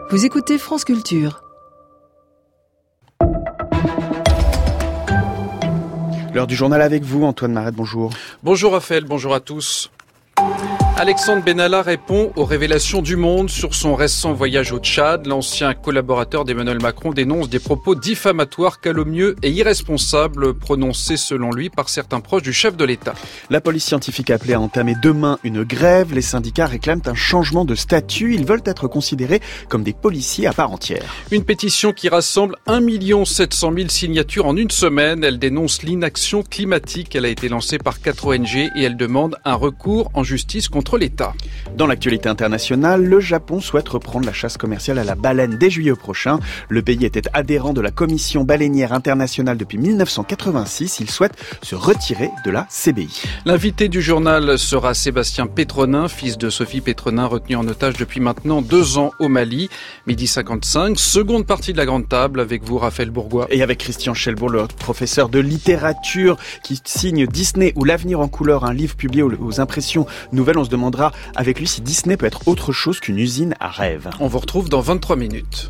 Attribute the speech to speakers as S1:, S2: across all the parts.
S1: Vous écoutez France Culture.
S2: L'heure du journal avec vous, Antoine Marette, bonjour.
S3: Bonjour Raphaël, bonjour à tous. Alexandre Benalla répond aux révélations du Monde sur son récent voyage au Tchad. L'ancien collaborateur d'Emmanuel Macron dénonce des propos diffamatoires, calomnieux et irresponsables prononcés selon lui par certains proches du chef de l'État.
S2: La police scientifique a appelé à entamer demain une grève. Les syndicats réclament un changement de statut. Ils veulent être considérés comme des policiers à part entière.
S3: Une pétition qui rassemble 1 700 000 signatures en une semaine. Elle dénonce l'inaction climatique. Elle a été lancée par 4 ONG et elle demande un recours en justice contre l'État.
S2: Dans l'actualité internationale, le Japon souhaite reprendre la chasse commerciale à la baleine dès juillet prochain. Le pays était adhérent de la Commission baleinière internationale depuis 1986. Il souhaite se retirer de la CBI.
S3: L'invité du journal sera Sébastien Pétronin, fils de Sophie Pétronin, retenu en otage depuis maintenant 2 ans au Mali. 12h55, seconde partie de la grande table avec vous, Raphaël Bourgois.
S2: Et avec Christian Chelbourg, le professeur de littérature qui signe Disney ou l'avenir en couleur, un livre publié aux impressions nouvelles. On se demandera avec lui si Disney peut être autre chose qu'une usine à rêves.
S3: On vous retrouve dans 23 minutes.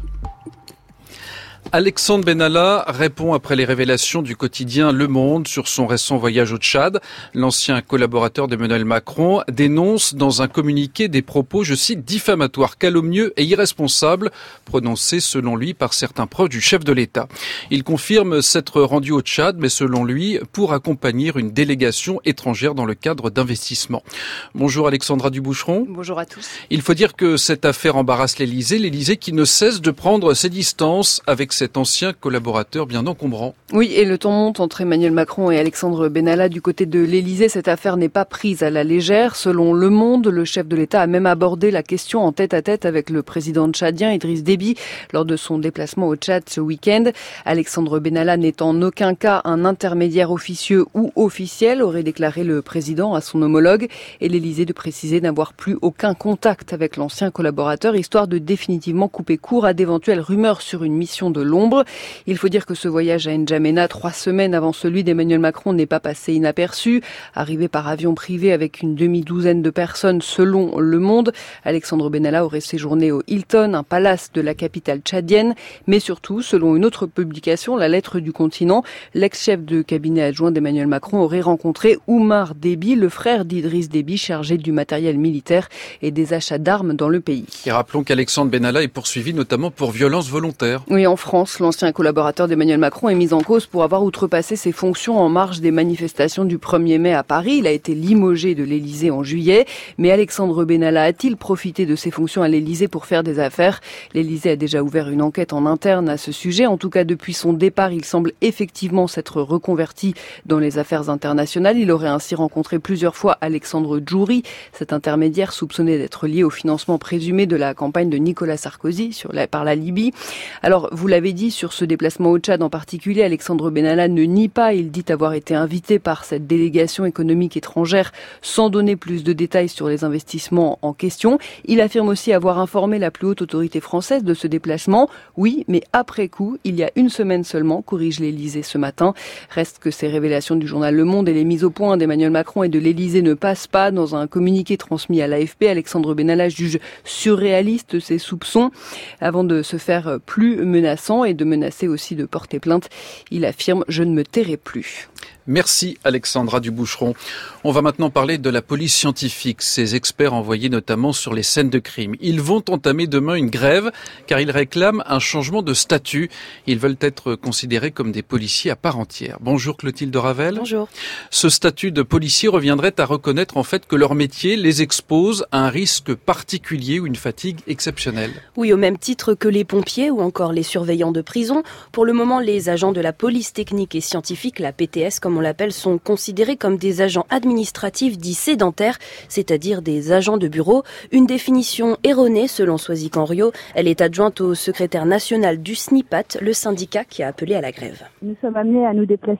S3: Alexandre Benalla répond après les révélations du quotidien Le Monde sur son récent voyage au Tchad. L'ancien collaborateur d'Emmanuel Macron dénonce dans un communiqué des propos, je cite, diffamatoires, calomnieux et irresponsables, prononcés selon lui par certains proches du chef de l'État. Il confirme s'être rendu au Tchad, mais selon lui, pour accompagner une délégation étrangère dans le cadre d'investissement. Bonjour Alexandra Duboucheron.
S4: Bonjour à tous.
S3: Il faut dire que cette affaire embarrasse l'Élysée qui ne cesse de prendre ses distances avec cet ancien collaborateur bien encombrant.
S4: Oui, et le ton monte entre Emmanuel Macron et Alexandre Benalla du côté de l'Élysée. Cette affaire n'est pas prise à la légère. Selon Le Monde, le chef de l'État a même abordé la question en tête-à-tête avec le président tchadien Idriss Déby lors de son déplacement au Tchad ce week-end. Alexandre Benalla n'est en aucun cas un intermédiaire officieux ou officiel, aurait déclaré le président à son homologue, et l'Élysée de préciser n'avoir plus aucun contact avec l'ancien collaborateur, histoire de définitivement couper court à d'éventuelles rumeurs sur une mission de l'ombre. Il faut dire que ce voyage à N'Djamena, 3 semaines avant celui d'Emmanuel Macron, n'est pas passé inaperçu. Arrivé par avion privé avec une demi-douzaine de personnes selon Le Monde, Alexandre Benalla aurait séjourné au Hilton, un palace de la capitale tchadienne. Mais surtout, selon une autre publication, La Lettre du Continent, l'ex-chef de cabinet adjoint d'Emmanuel Macron aurait rencontré Oumar Déby, le frère d'Idriss Déby, chargé du matériel militaire et des achats d'armes dans le pays.
S3: Et rappelons qu'Alexandre Benalla est poursuivi notamment pour violence volontaire.
S4: Oui, en France, l'ancien collaborateur d'Emmanuel Macron est mis en cause pour avoir outrepassé ses fonctions en marge des manifestations du 1er mai à Paris. Il a été limogé de l'Élysée en juillet. Mais Alexandre Benalla a-t-il profité de ses fonctions à l'Élysée pour faire des affaires ? L'Élysée a déjà ouvert une enquête en interne à ce sujet. En tout cas, depuis son départ, il semble effectivement s'être reconverti dans les affaires internationales. Il aurait ainsi rencontré plusieurs fois Alexandre Djouri, cet intermédiaire soupçonné d'être lié au financement présumé de la campagne de Nicolas Sarkozy par la Libye. Alors, vous l'avez dit, sur ce déplacement au Tchad en particulier, Alexandre Benalla ne nie pas. Il dit avoir été invité par cette délégation économique étrangère sans donner plus de détails sur les investissements en question. Il affirme aussi avoir informé la plus haute autorité française de ce déplacement. Oui, mais après coup, il y a 1 semaine seulement, corrige l'Élysée ce matin. Reste que ces révélations du journal Le Monde et les mises au point d'Emmanuel Macron et de l'Élysée ne passent pas. Dans un communiqué transmis à l'AFP, Alexandre Benalla juge surréaliste ses soupçons avant de se faire plus menaçant et de menacer aussi de porter plainte. Il affirme « Je ne me tairai plus ».
S3: Merci Alexandra Duboucheron. On va maintenant parler de la police scientifique, ces experts envoyés notamment sur les scènes de crime. Ils vont entamer demain une grève car ils réclament un changement de statut. Ils veulent être considérés comme des policiers à part entière. Bonjour Clotilde Ravel.
S5: Bonjour.
S3: Ce statut de policier reviendrait à reconnaître en fait que leur métier les expose à un risque particulier ou une fatigue exceptionnelle.
S5: Oui, au même titre que les pompiers ou encore les surveillants de prison. Pour le moment, les agents de la police technique et scientifique, la PTS comme on l'appelle, sont considérés comme des agents administratifs dits sédentaires, c'est-à-dire des agents de bureau. Une définition erronée selon Soisy Henriot. Elle est adjointe au secrétaire national du SNIPAT, le syndicat qui a appelé à la grève.
S6: Nous sommes amenés à nous déplacer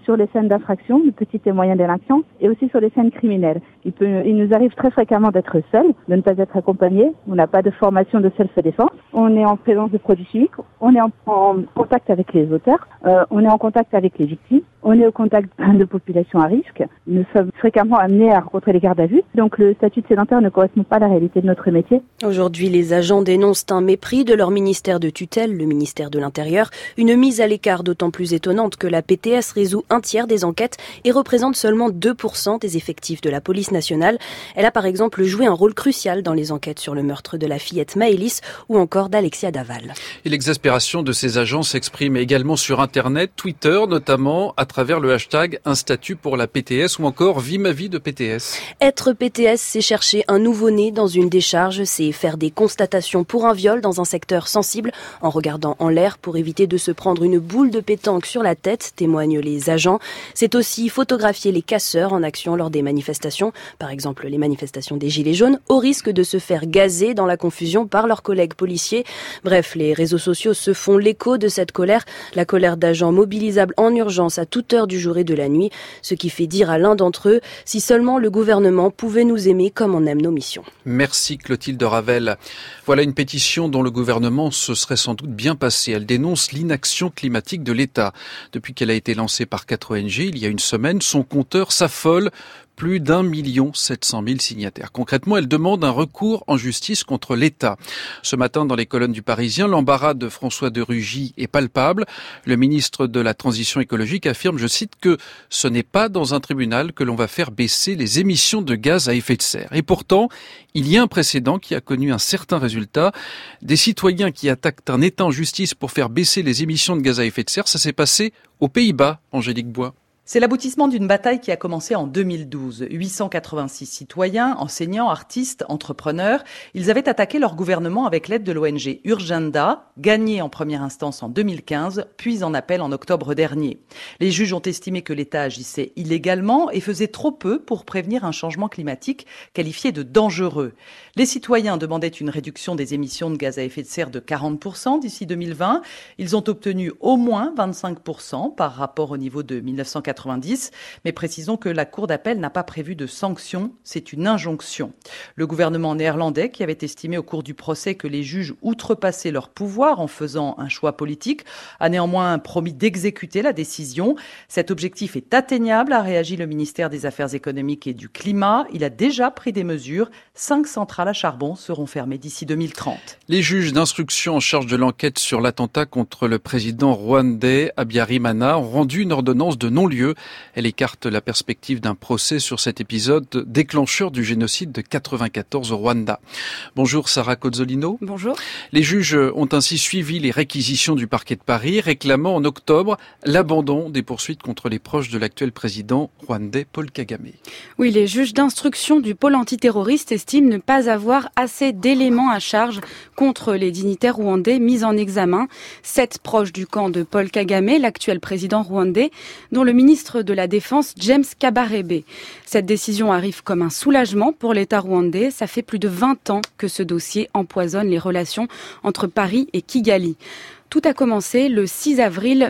S1: sur les scènes d'infraction, de petites et moyennes délinquances, et aussi sur les scènes criminelles. Il nous arrive très fréquemment d'être seuls, de ne pas être accompagnés. On n'a pas de formation de self-défense. On est en présence de produits chimiques. On est en contact avec les auteurs. On est en contact avec les victimes. On est au contact de populations à risque. Nous sommes fréquemment amenés à rencontrer les gardes à vue. Donc le statut de sédentaire ne correspond pas à la réalité de notre métier.
S5: Aujourd'hui, les agents dénoncent un mépris de leur ministère de tutelle, le ministère de l'Intérieur. Une mise à l'écart d'autant plus étonnante que la PTS résout un tiers des enquêtes et représente seulement 2% des effectifs de la police nationale. Elle a par exemple joué un rôle crucial dans les enquêtes sur le meurtre de la fillette Maëlys ou encore d'Alexia Daval.
S3: Et l'exaspération de ces agents s'exprime également sur Internet, Twitter notamment, à travers le hashtag « Un statut pour la PTS » ou encore « Vie ma vie de PTS ».
S5: Être PTS, c'est chercher un nouveau-né dans une décharge, c'est faire des constatations pour un viol dans un secteur sensible en regardant en l'air pour éviter de se prendre une boule de pétanque sur la tête, témoignent les agents. C'est aussi photographier les casseurs en action lors des manifestations, par exemple les manifestations des Gilets jaunes, au risque de se faire gazer dans la confusion par leurs collègues policiers. Bref, les réseaux sociaux se font l'écho de cette colère, la colère d'agents mobilisables en urgence à toute heure du jour et de la nuit, ce qui fait dire à l'un d'entre eux, si seulement le gouvernement pouvait nous aimer comme on aime nos missions.
S3: Merci Clotilde Ravel. Voilà une pétition dont le gouvernement se serait sans doute bien passé. Elle dénonce l'inaction climatique de l'État. Depuis qu'elle a été lancée par 4 ONG il y a une semaine, son compteur s'affole. Plus d'1 700 000 signataires. Concrètement, elle demande un recours en justice contre l'État. Ce matin, dans les colonnes du Parisien, l'embarras de François de Rugy est palpable. Le ministre de la Transition écologique affirme, je cite, que ce n'est pas dans un tribunal que l'on va faire baisser les émissions de gaz à effet de serre. Et pourtant, il y a un précédent qui a connu un certain résultat. Des citoyens qui attaquent un État en justice pour faire baisser les émissions de gaz à effet de serre, ça s'est passé aux Pays-Bas, Angélique Bois.
S6: C'est l'aboutissement d'une bataille qui a commencé en 2012. 886 citoyens, enseignants, artistes, entrepreneurs, ils avaient attaqué leur gouvernement avec l'aide de l'ONG Urgenda, gagnée en première instance en 2015, puis en appel en octobre dernier. Les juges ont estimé que l'État agissait illégalement et faisait trop peu pour prévenir un changement climatique qualifié de dangereux. Les citoyens demandaient une réduction des émissions de gaz à effet de serre de 40% d'ici 2020. Ils ont obtenu au moins 25% par rapport au niveau de 1990. Mais précisons que la Cour d'appel n'a pas prévu de sanctions, c'est une injonction. Le gouvernement néerlandais, qui avait estimé au cours du procès que les juges outrepassaient leur pouvoir en faisant un choix politique, a néanmoins promis d'exécuter la décision. Cet objectif est atteignable, a réagi le ministère des Affaires économiques et du Climat. Il a déjà pris des mesures. 5 centrales à charbon seront fermées d'ici 2030.
S3: Les juges d'instruction en charge de l'enquête sur l'attentat contre le président rwandais Habyarimana ont rendu une ordonnance de non-lieu. Elle écarte la perspective d'un procès sur cet épisode déclencheur du génocide de 1994 au Rwanda. Bonjour Sarah Cozzolino.
S7: Bonjour.
S3: Les juges ont ainsi suivi les réquisitions du parquet de Paris, réclamant en octobre l'abandon des poursuites contre les proches de l'actuel président rwandais Paul Kagame.
S7: Oui, les juges d'instruction du pôle antiterroriste estiment ne pas avoir assez d'éléments à charge contre les dignitaires rwandais mis en examen. 7 proches du camp de Paul Kagame, l'actuel président rwandais, dont le ministre de la Défense James Kabarebe. Cette décision arrive comme un soulagement pour l'État rwandais. Ça fait plus de 20 ans que ce dossier empoisonne les relations entre Paris et Kigali. Tout a commencé le 6 avril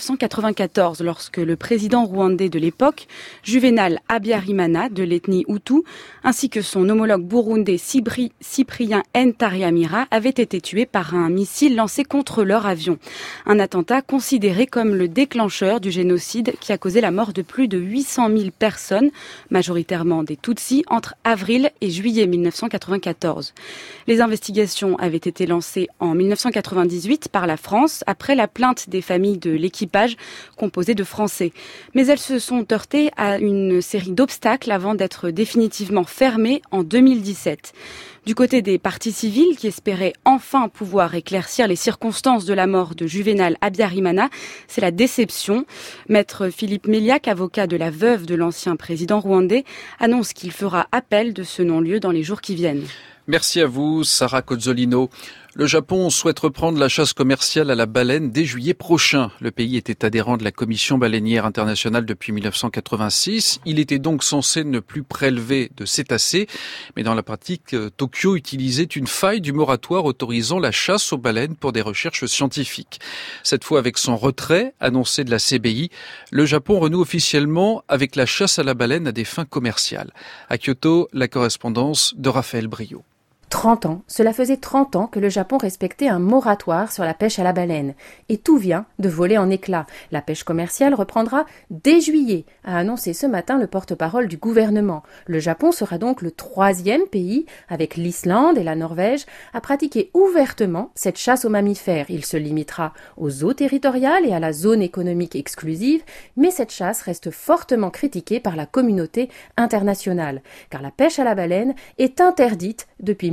S7: 1994, lorsque le président rwandais de l'époque, Juvenal Habyarimana, de l'ethnie Hutu, ainsi que son homologue burundais Cyprien Ntaryamira, avaient été tués par un missile lancé contre leur avion. Un attentat considéré comme le déclencheur du génocide qui a causé la mort de plus de 800 000 personnes, majoritairement des Tutsis, entre avril et juillet 1994. Les investigations avaient été lancées en 1998 par la France, après la plainte des familles de l'équipage composé de Français. Mais elles se sont heurtées à une série d'obstacles avant d'être définitivement fermées en 2017. Du côté des partis civils qui espéraient enfin pouvoir éclaircir les circonstances de la mort de Juvenal Habyarimana, c'est la déception. Maître Philippe Méliac, avocat de la veuve de l'ancien président rwandais, annonce qu'il fera appel de ce non-lieu dans les jours qui viennent.
S3: Merci à vous, Sarah Cozzolino. Le Japon souhaite reprendre la chasse commerciale à la baleine dès juillet prochain. Le pays était adhérent de la Commission baleinière internationale depuis 1986. Il était donc censé ne plus prélever de cétacés. Mais dans la pratique, Tokyo utilisait une faille du moratoire autorisant la chasse aux baleines pour des recherches scientifiques. Cette fois, avec son retrait annoncé de la CBI, le Japon renoue officiellement avec la chasse à la baleine à des fins commerciales. À Kyoto, la correspondance de Raphaël Briot.
S8: 30 ans, cela faisait 30 ans que le Japon respectait un moratoire sur la pêche à la baleine. Et tout vient de voler en éclats. La pêche commerciale reprendra dès juillet, a annoncé ce matin le porte-parole du gouvernement. Le Japon sera donc le 3e pays, avec l'Islande et la Norvège, à pratiquer ouvertement cette chasse aux mammifères. Il se limitera aux eaux territoriales et à la zone économique exclusive, mais cette chasse reste fortement critiquée par la communauté internationale, car la pêche à la baleine est interdite depuis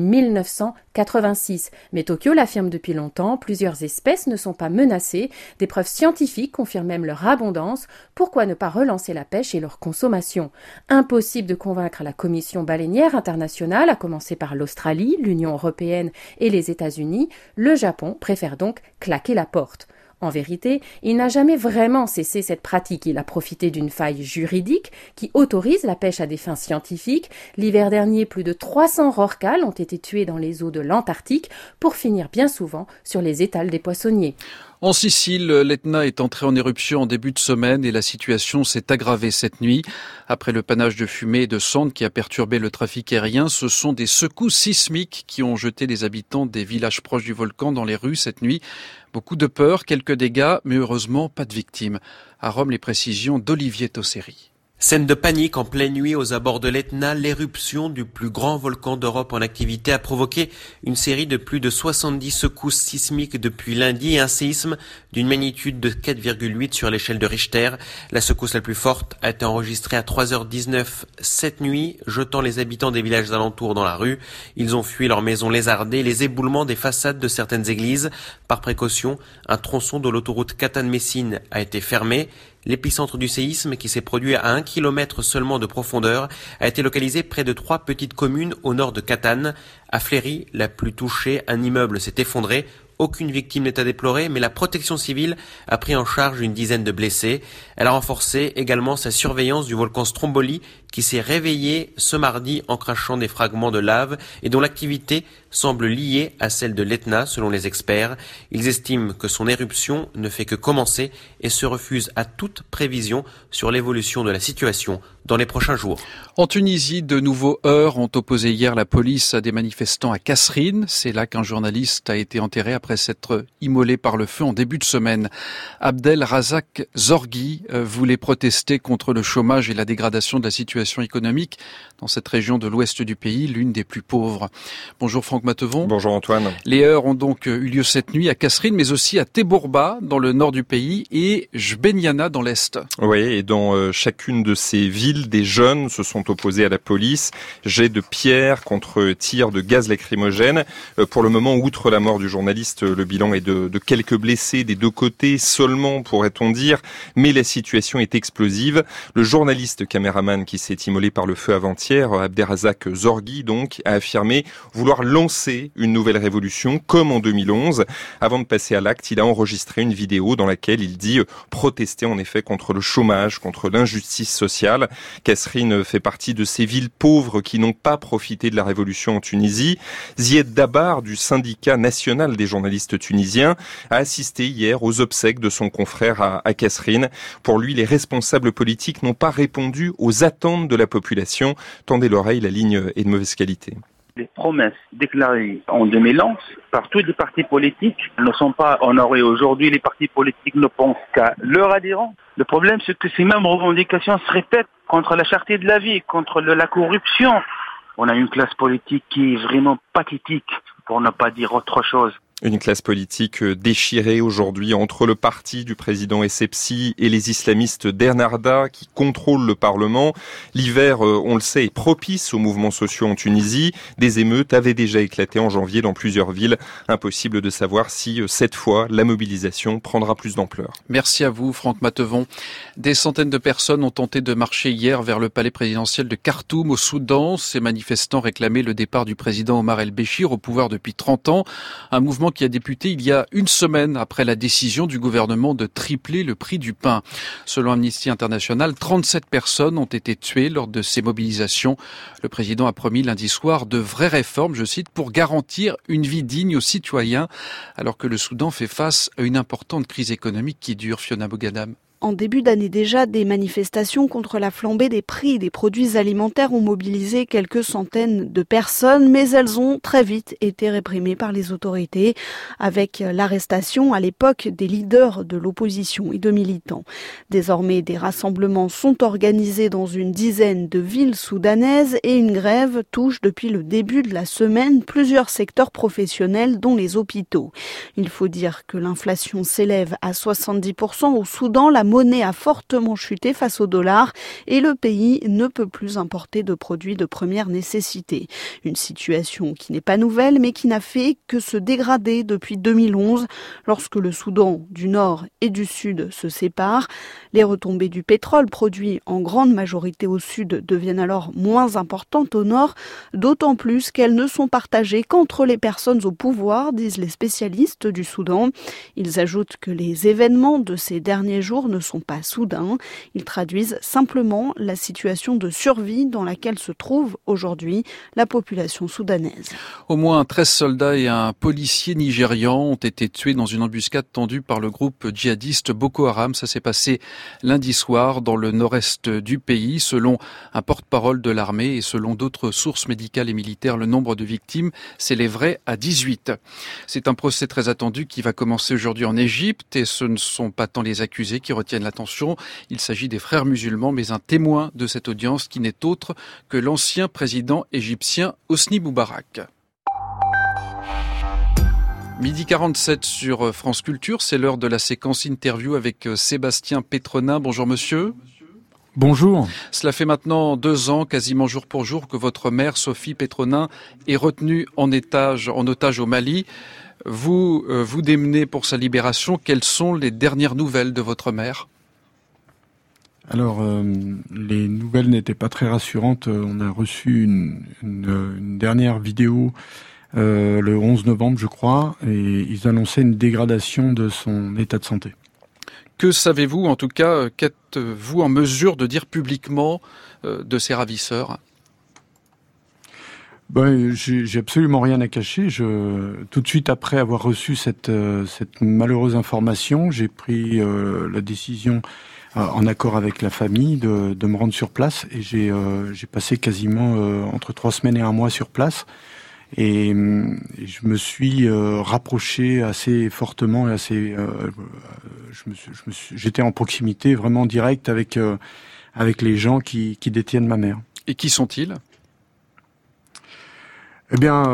S8: 1986. Mais Tokyo l'affirme depuis longtemps, plusieurs espèces ne sont pas menacées. Des preuves scientifiques confirment même leur abondance. Pourquoi ne pas relancer la pêche et leur consommation ? Impossible de convaincre la Commission baleinière internationale, à commencer par l'Australie, l'Union européenne et les États-Unis. Le Japon préfère donc claquer la porte. En vérité, il n'a jamais vraiment cessé cette pratique. Il a profité d'une faille juridique qui autorise la pêche à des fins scientifiques. L'hiver dernier, plus de 300 rorquals ont été tués dans les eaux de l'Antarctique pour finir bien souvent sur les étals des poissonniers.
S3: En Sicile, l'Etna est entré en éruption en début de semaine et la situation s'est aggravée cette nuit. Après le panache de fumée et de cendres qui a perturbé le trafic aérien, ce sont des secousses sismiques qui ont jeté les habitants des villages proches du volcan dans les rues cette nuit. Beaucoup de peur, quelques dégâts, mais heureusement pas de victimes. À Rome, les précisions d'Olivier Tosseri.
S9: Scène de panique en pleine nuit aux abords de l'Etna, l'éruption du plus grand volcan d'Europe en activité a provoqué une série de plus de 70 secousses sismiques depuis lundi et un séisme d'une magnitude de 4,8 sur l'échelle de Richter. La secousse la plus forte a été enregistrée à 3h19 cette nuit, jetant les habitants des villages alentours dans la rue. Ils ont fui leurs maisons lézardées, les éboulements des façades de certaines églises. Par précaution, un tronçon de l'autoroute Catane-Messine a été fermé. L'épicentre du séisme, qui s'est produit à 1 km seulement de profondeur, a été localisé près de 3 petites communes au nord de Catane. À Fleury, la plus touchée, un immeuble s'est effondré. Aucune victime n'est à déplorer, mais la protection civile a pris en charge une dizaine de blessés. Elle a renforcé également sa surveillance du volcan Stromboli, qui s'est réveillé ce mardi en crachant des fragments de lave et dont l'activité semble liée à celle de l'Etna, selon les experts. Ils estiment que son éruption ne fait que commencer et se refusent à toute prévision sur l'évolution de la situation dans les prochains jours.
S3: En Tunisie, de nouveaux heurts ont opposé hier la police à des manifestants à Kasserine. C'est là qu'un journaliste a été enterré après s'être immolé par le feu en début de semaine. Abdel Razak Zorgi voulait protester contre le chômage et la dégradation de la situation économique dans cette région de l'ouest du pays, l'une des plus pauvres. Bonjour Franck Matevon.
S10: Bonjour Antoine.
S3: Les heurts ont donc eu lieu cette nuit à Kasserine, mais aussi à Tebourba, dans le nord du pays, et Jbeniana, dans l'est.
S10: Oui, et dans chacune de ces villes, des jeunes se sont opposés à la police. Jets de pierre contre tirs de gaz lacrymogène. Pour le moment, outre la mort du journaliste, le bilan est de quelques blessés des deux côtés seulement, pourrait-on dire. Mais la situation est explosive. Le journaliste caméraman qui s'est immolé par le feu avant-hier, Abderrazak Zorgi, donc, a affirmé vouloir lancer une nouvelle révolution, comme en 2011. Avant de passer à l'acte, il a enregistré une vidéo dans laquelle il dit protester en effet contre le chômage, contre l'injustice sociale. Kasserine fait partie de ces villes pauvres qui n'ont pas profité de la révolution en Tunisie. Zied Dabar, du syndicat national des journalistes tunisiens, a assisté hier aux obsèques de son confrère à Kasserine. Pour lui, les responsables politiques n'ont pas répondu aux attentes de la population. Tendez l'oreille, la ligne est de mauvaise qualité.
S11: Les promesses déclarées en 2011 par tous les partis politiques ne sont pas honorées. Aujourd'hui, les partis politiques ne pensent qu'à leur adhérents. Le problème, c'est que ces mêmes revendications se répètent contre la cherté de la vie, contre la corruption. On a une classe politique qui est vraiment pathétique, pour ne pas dire autre chose.
S10: Une classe politique déchirée aujourd'hui entre le parti du président Essebsi et les islamistes d'Ennahda qui contrôlent le Parlement. L'hiver, on le sait, est propice aux mouvements sociaux en Tunisie. Des émeutes avaient déjà éclaté en janvier dans plusieurs villes. Impossible de savoir si, cette fois, la mobilisation prendra plus d'ampleur.
S3: Merci à vous, Franck Matevon. Des centaines de personnes ont tenté de marcher hier vers le palais présidentiel de Khartoum au Soudan. Ces manifestants réclamaient le départ du président Omar el-Béchir au pouvoir depuis 30 ans. Un mouvement qui a débuté il y a une semaine après la décision du gouvernement de tripler le prix du pain. Selon Amnesty International, 37 personnes ont été tuées lors de ces mobilisations. Le président a promis lundi soir de vraies réformes, je cite, pour garantir une vie digne aux citoyens, alors que le Soudan fait face à une importante crise économique qui dure. Fiona Bogadam.
S12: En début d'année déjà, des manifestations contre la flambée des prix des produits alimentaires ont mobilisé quelques centaines de personnes, mais elles ont très vite été réprimées par les autorités, avec l'arrestation à l'époque des leaders de l'opposition et de militants. Désormais, des rassemblements sont organisés dans une dizaine de villes soudanaises et une grève touche depuis le début de la semaine plusieurs secteurs professionnels, dont les hôpitaux. Il faut dire que l'inflation s'élève à 70% au Soudan, la monnaie a fortement chuté face au dollar et le pays ne peut plus importer de produits de première nécessité. Une situation qui n'est pas nouvelle mais qui n'a fait que se dégrader depuis 2011 lorsque le Soudan du Nord et du Sud se séparent. Les retombées du pétrole produit en grande majorité au Sud deviennent alors moins importantes au Nord, d'autant plus qu'elles ne sont partagées qu'entre les personnes au pouvoir, disent les spécialistes du Soudan. Ils ajoutent que les événements de ces derniers jours ne sont pas soudains. Ils traduisent simplement la situation de survie dans laquelle se trouve aujourd'hui la population soudanaise.
S3: Au moins 13 soldats et un policier nigérian ont été tués dans une embuscade tendue par le groupe djihadiste Boko Haram. Ça s'est passé lundi soir dans le nord-est du pays. Selon un porte-parole de l'armée et selon d'autres sources médicales et militaires, le nombre de victimes s'élèverait à 18. C'est un procès très attendu qui va commencer aujourd'hui en Égypte et ce ne sont pas tant les accusés qui retiennent l'attention. Il s'agit des frères musulmans, mais un témoin de cette audience qui n'est autre que l'ancien président égyptien Hosni Moubarak. 12h47 sur France Culture, c'est l'heure de la séquence interview avec Sébastien Pétronin. Bonjour monsieur.
S13: Bonjour.
S3: Cela fait maintenant 2 ans, quasiment jour pour jour, que votre mère, Sophie Pétronin, est retenue en otage au Mali. Vous démenez pour sa libération. Quelles sont les dernières nouvelles de votre mère ?
S13: Alors, les nouvelles n'étaient pas très rassurantes. On a reçu une dernière vidéo le 11 novembre, je crois, et ils annonçaient une dégradation de son état de santé.
S3: Que savez-vous, en tout cas, qu'êtes-vous en mesure de dire publiquement de ses ravisseurs ?
S13: J'ai absolument rien à cacher. Tout de suite après avoir reçu cette malheureuse information, j'ai pris la décision, en accord avec la famille, de me rendre sur place. Et j'ai passé quasiment entre 3 semaines et 1 mois sur place. Et je me suis rapproché assez fortement et assez. J'étais en proximité vraiment directe avec les gens qui détiennent ma mère.
S3: Et qui sont-ils ?
S13: Eh bien,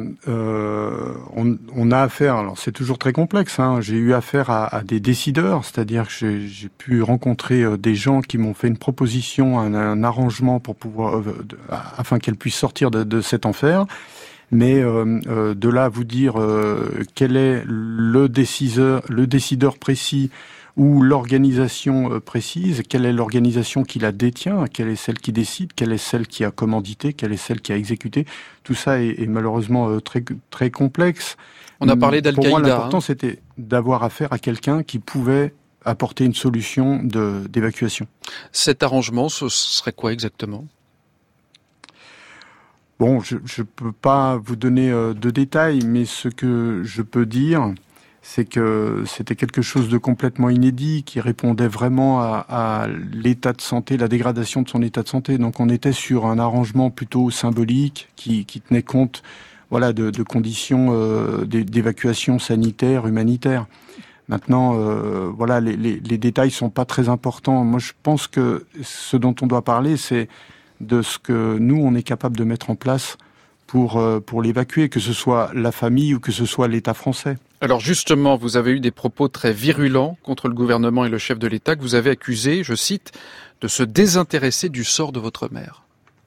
S13: on a affaire. Alors, c'est toujours très complexe. J'ai eu affaire à des décideurs, c'est-à-dire que j'ai pu rencontrer des gens qui m'ont fait une proposition, un arrangement pour pouvoir, afin qu'elle puisse sortir de cet enfer. Mais de là à vous dire quel est le décideur précis ou l'organisation précise, quelle est l'organisation qui la détient, quelle est celle qui décide, quelle est celle qui a commandité, quelle est celle qui a exécuté. Tout ça est malheureusement très, très complexe.
S3: On a parlé d'Al-Qaïda.
S13: Pour moi, l'important, c'était d'avoir affaire à quelqu'un qui pouvait apporter une solution d'évacuation.
S3: Cet arrangement, ce serait quoi exactement ?
S13: Bon, je peux pas vous donner de détails, mais ce que je peux dire, c'est que c'était quelque chose de complètement inédit, qui répondait vraiment à l'état de santé, la dégradation de son état de santé. Donc on était sur un arrangement plutôt symbolique, qui tenait compte, voilà, de conditions d'évacuation sanitaire, humanitaire. Maintenant, voilà, les détails sont pas très importants. Moi, je pense que ce dont on doit parler, c'est de ce que nous, on est capable de mettre en place pour l'évacuer, que ce soit la famille ou que ce soit l'État français.
S3: Alors justement, vous avez eu des propos très virulents contre le gouvernement et le chef de l'État que vous avez accusé, je cite, de se désintéresser du sort de votre mère.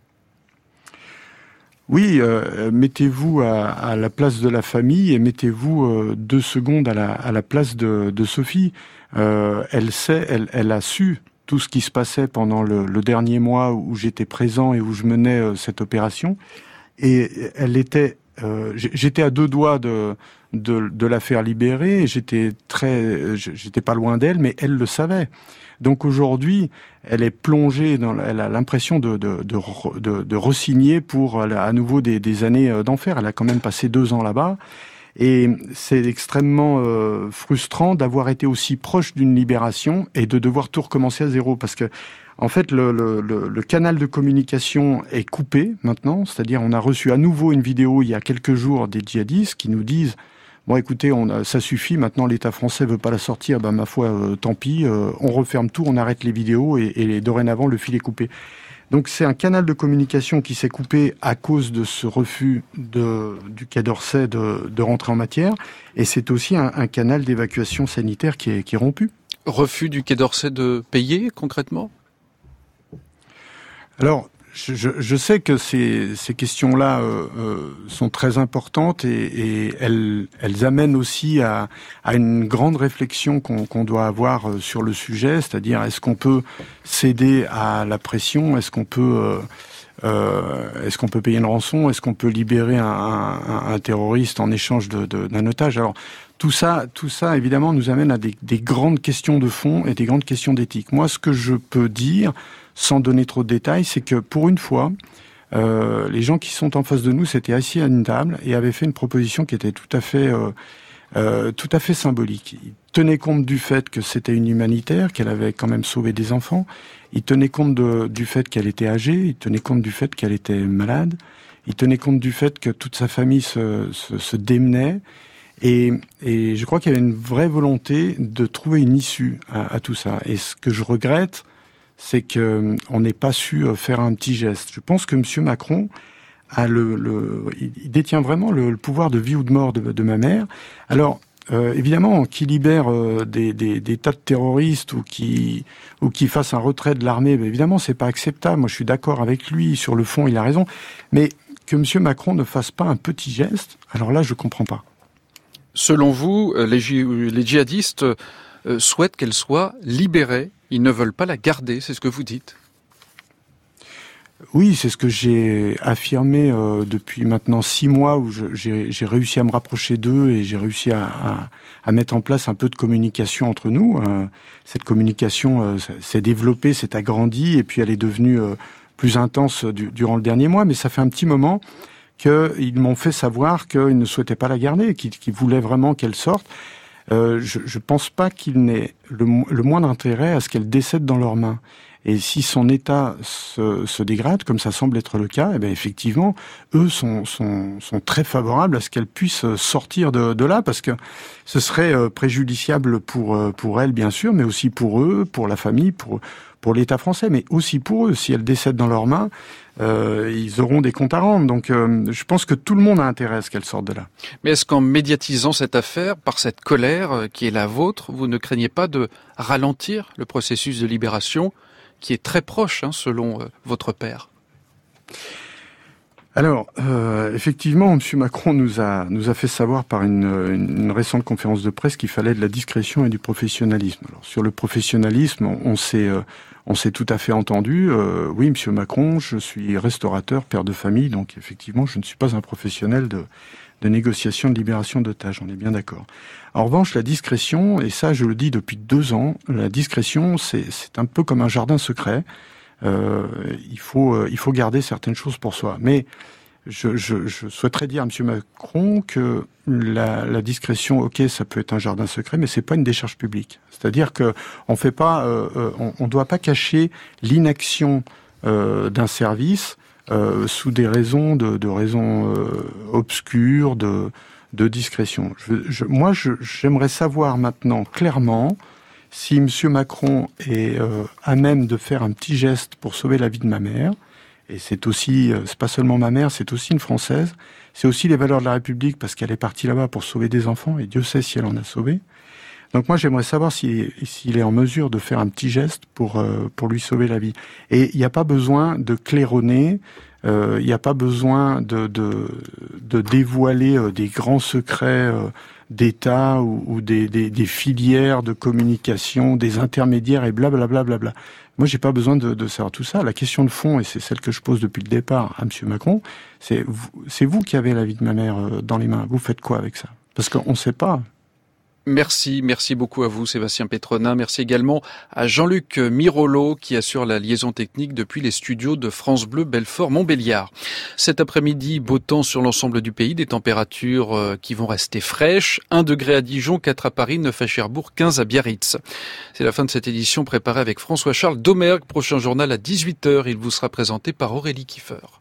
S13: Oui, mettez-vous à la place de la famille et mettez-vous 2 secondes à la place de Sophie. Elle a su tout ce qui se passait pendant le dernier mois où j'étais présent et où je menais cette opération. Et elle était, j'étais à 2 doigts de la faire libérer. Et j'étais pas loin d'elle, mais elle le savait. Donc aujourd'hui, elle est plongée elle a l'impression de re-signer pour à nouveau des années d'enfer. Elle a quand même passé 2 ans là-bas. Et c'est extrêmement frustrant d'avoir été aussi proche d'une libération et de devoir tout recommencer à zéro. Parce que, en fait, le canal de communication est coupé maintenant. C'est-à-dire, on a reçu à nouveau une vidéo il y a quelques jours des djihadistes qui nous disent: bon, écoutez, ça suffit, maintenant l'État français veut pas la sortir, ma foi, tant pis, on referme tout, on arrête les vidéos et dorénavant le fil est coupé. Donc c'est un canal de communication qui s'est coupé à cause de ce refus du Quai d'Orsay de rentrer en matière, et c'est aussi un canal d'évacuation sanitaire qui est rompu.
S3: Refus du Quai d'Orsay de payer, concrètement ?
S13: Alors, je sais que ces questions-là sont très importantes et elles amènent aussi à une grande réflexion qu'on doit avoir sur le sujet, c'est-à-dire est-ce qu'on peut céder à la pression, est-ce qu'on peut payer une rançon, est-ce qu'on peut libérer un terroriste en échange d'un otage. Alors tout ça évidemment nous amène à des grandes questions de fond et des grandes questions d'éthique. Moi, ce que je peux dire, sans donner trop de détails, c'est que pour une fois, les gens qui sont en face de nous s'étaient assis à une table et avaient fait une proposition qui était tout à fait symbolique. Ils tenaient compte du fait que c'était une humanitaire, qu'elle avait quand même sauvé des enfants. Ils tenaient compte du fait qu'elle était âgée. Ils tenaient compte du fait qu'elle était malade. Ils tenaient compte du fait que toute sa famille se démenait. Et je crois qu'il y avait une vraie volonté de trouver une issue à tout ça. Et ce que je regrette, c'est que on n'ait pas su faire un petit geste. Je pense que M. Macron a il détient vraiment le pouvoir de vie ou de mort de ma mère. Alors, évidemment, qu'il libère des tas de terroristes ou qui fasse un retrait de l'armée, évidemment, c'est pas acceptable. Moi, je suis d'accord avec lui. Sur le fond, il a raison. Mais que M. Macron ne fasse pas un petit geste, alors là, je comprends pas.
S3: Selon vous, les djihadistes souhaitent qu'elle soit libérée. Ils ne veulent pas la garder, c'est ce que vous dites.
S13: Oui, c'est ce que j'ai affirmé depuis maintenant 6 mois où j'ai réussi à me rapprocher d'eux et j'ai réussi à mettre en place un peu de communication entre nous. Cette communication s'est développée, s'est agrandie et puis elle est devenue plus intense durant le dernier mois. Mais ça fait un petit moment qu'ils m'ont fait savoir qu'ils ne souhaitaient pas la garder, qu'ils voulaient vraiment qu'elle sorte. Je pense pas qu'il n'ait le moindre intérêt à ce qu'elle décède dans leurs mains. Et si son état se dégrade, comme ça semble être le cas, eh bien effectivement, eux sont très favorables à ce qu'elle puisse sortir de là, parce que ce serait préjudiciable pour elle, bien sûr, mais aussi pour eux, pour la famille, pour l'État français, mais aussi pour eux. Si elle décède dans leurs mains, ils auront des comptes à rendre. Donc je pense que tout le monde a intérêt à ce qu'elle sorte de là.
S3: Mais est-ce qu'en médiatisant cette affaire, par cette colère qui est la vôtre, vous ne craignez pas de ralentir le processus de libération qui est très proche, selon votre père?
S13: Alors, effectivement, M. Macron nous a fait savoir par une récente conférence de presse qu'il fallait de la discrétion et du professionnalisme. Alors, sur le professionnalisme, on s'est tout à fait entendu. Oui, M. Macron, je suis restaurateur, père de famille, donc effectivement, je ne suis pas un professionnel de négociation de libération d'otages, on est bien d'accord. En revanche, la discrétion, et ça je le dis depuis 2 ans, la discrétion c'est un peu comme un jardin secret. Il faut garder certaines choses pour soi. Mais je souhaiterais dire à M. Macron que la discrétion, ok, ça peut être un jardin secret, mais c'est pas une décharge publique. C'est-à-dire que on fait pas, on doit pas cacher l'inaction d'un service sous des raisons de raisons obscures, de discrétion. Moi, j'aimerais savoir maintenant clairement si M. Macron est à même de faire un petit geste pour sauver la vie de ma mère, Et c'est aussi, c'est pas seulement ma mère, c'est aussi une Française. C'est aussi les valeurs de la République, parce qu'elle est partie là-bas pour sauver des enfants, et Dieu sait si elle en a sauvé. Donc moi, j'aimerais savoir s'il est en mesure de faire un petit geste pour lui sauver la vie. Et il n'y a pas besoin de claironner, il n'y a pas besoin de dévoiler des grands secrets d'État ou des filières de communication, des intermédiaires et blablabla. Moi, j'ai pas besoin de savoir tout ça. La question de fond, et c'est celle que je pose depuis le départ à M. Macron, c'est vous qui avez la vie de ma mère dans les mains. Vous faites quoi avec ça? Parce qu'on ne sait pas.
S3: Merci beaucoup à vous Sébastien Pétronin. Merci également à Jean-Luc Mirolo qui assure la liaison technique depuis les studios de France Bleu Belfort-Montbéliard. Cet après-midi, beau temps sur l'ensemble du pays, des températures qui vont rester fraîches. 1 degré à Dijon, 4 à Paris, 9 à Cherbourg, 15 à Biarritz. C'est la fin de cette édition préparée avec François-Charles Domergue. Prochain journal à 18h. Il vous sera présenté par Aurélie Kiefer.